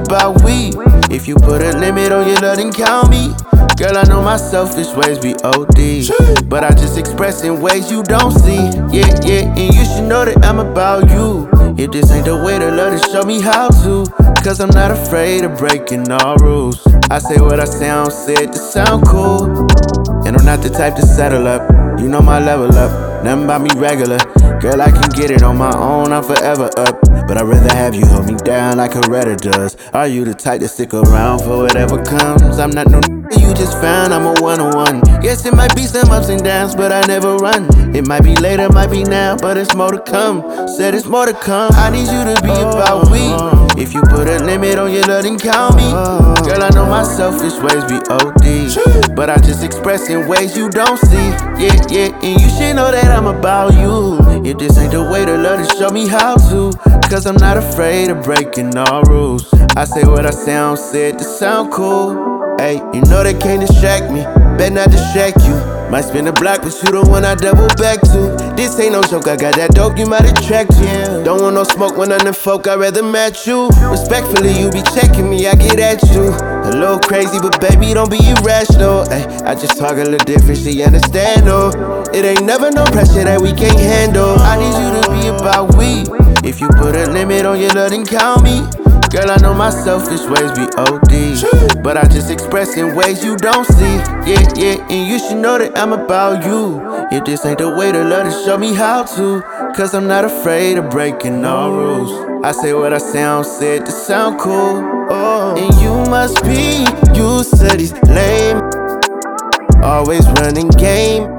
about we. If you put a limit on your love, then count me. Girl, I know my selfish ways be OD, but I just express in ways you don't see. Yeah, and you should know that I'm about you. If this ain't the way to love, then show me how to. Cause I'm not afraid of breaking all rules. I say what I sound, said to sound cool. And I'm not the type to settle up. You know my level up, nothing about me regular. Girl, I can get it on my own, I'm forever up. But I'd rather have you hold me down like Coretta does. Are you the type to stick around for whatever comes? I'm not no you just found, I'm a one-on-one. Yes, it might be some ups and downs, but I never run. It might be later, might be now, but it's more to come. Said it's more to come. I need you to be about we. If you put a limit on your love, then count me. Girl, I know my selfish ways be OD, but I just express in ways you don't see. Yeah, and you should know that I'm about you. If this ain't the way to love, then show me how to. Cause I'm not afraid of breaking all rules. I say what I sound, said to sound cool. Hey, you know they can't distract me, better not distract you. Might spin the block, but you the one I double back to. This ain't no joke, I got that dope, you might attract you. Don't want no smoke when I'm the folk, I'd rather match you. Respectfully, you be checking me, I get at you. A little crazy, but baby, don't be irrational. Ay, I just talk a little different, she understand, no. It ain't never no pressure that we can't handle. I need you to be about we. If you put a limit on your love, then count me. Girl, I know my selfish ways be OD, but I just express in ways you don't see. Yeah, and you should know that I'm about you. If this ain't the way to love, then show me how to. Cause I'm not afraid of breaking all rules. I say what I sound, said to sound cool. Oh, and you must be used to these lame, always running game.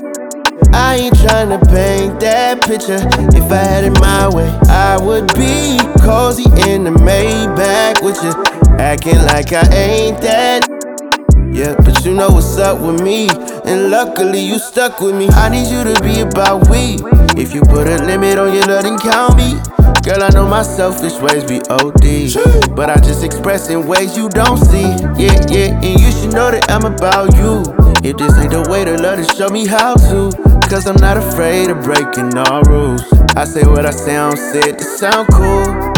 I ain't tryna paint that picture. If I had it my way, I would be cozy in the Maybach with you, acting like I ain't that. Yeah, but you know what's up with me, and luckily you stuck with me. I need you to be about we. If you put a limit on your love, then count me. Girl, I know my selfish ways be OD, but I just express in ways you don't see. Yeah, and you should know that I'm about you. If this ain't the way to love, then show me how to. Cause I'm not afraid of breaking all rules. I say what I sound, said to sound cool.